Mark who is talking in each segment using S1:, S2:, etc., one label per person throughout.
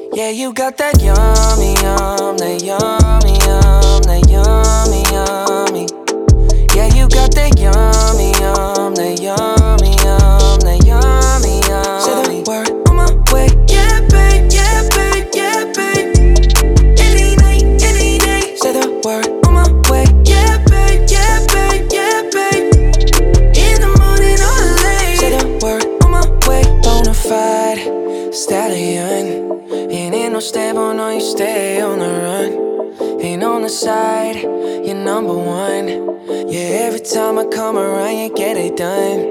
S1: Yeah, you got that yummy, that yummy, that yummy, yummy. Yeah, you got that yummy, that yummy, that yummy, yummy. Say the word on my way. Yeah, babe, yeah, babe, yeah, babe. Any night, any day. Say the word on my way. Yeah, babe, yeah, babe, yeah, babe. In the morning or late. Say the word on my way. Bonafide stallion. Ain't no stable, no, you stay on the run. Ain't on the side, you're number one. Yeah, every time I come around, you get it done.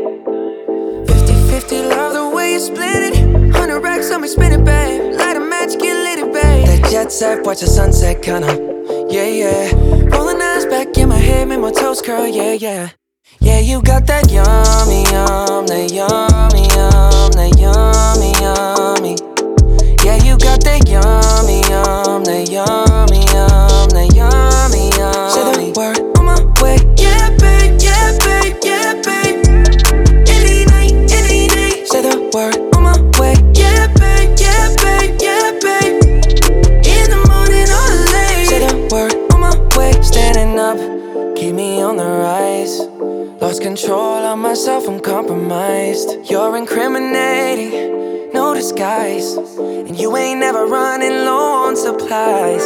S1: 50-50, love the way you split it. 100 racks on me, spin it, babe. Light a match, get lit, babe. That jet set, watch the sunset, kinda. Yeah, yeah. Rolling eyes back in my head, make my toes curl, yeah, yeah. Yeah, you got that yummy, that yummy, that yummy, yummy. Yeah, you got that yummy, that yummy, that yummy, yummy. Say the word on my way. Yeah, babe, yeah, babe, yeah, babe. Any night, any day. Say the word on my way. Yeah, babe, yeah, babe, yeah, babe. In the morning or late. Say the word on my way. Standing up, keep me on the rise. Lost control of myself, I'm compromised. You're incriminating, no disguise. And you ain't never running low on supplies.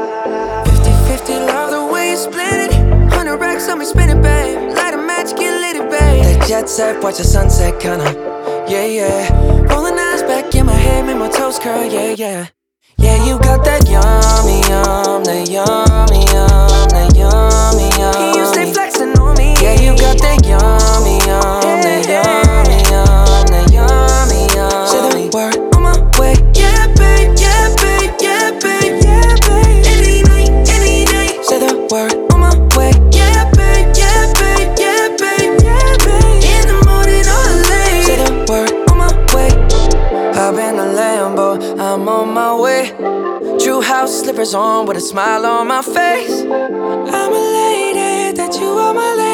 S1: 50-50, love the way you split it. 100 racks on me, spin it, babe. Light a match, get lit, babe. That jet set, watch the sunset, kinda. Yeah, yeah. Rolling eyes back in my head, make my toes curl, yeah, yeah. Yeah, you got that yummy, that yummy, that yummy, yummy. You stay flexing on me. Yeah, you got that yummy, that yummy, that yummy, yummy. Say the word on my way. Yeah, babe, yeah, babe, yeah, babe, yeah, babe. Any night, any day. Say the word on my way. Yeah, babe, yeah, babe, yeah, babe, yeah, babe. In the morning or late. Say the word on my way. Hop in the Lambo, I'm on my way. True house slippers on with a smile on my face. I'm elated that you are my lady.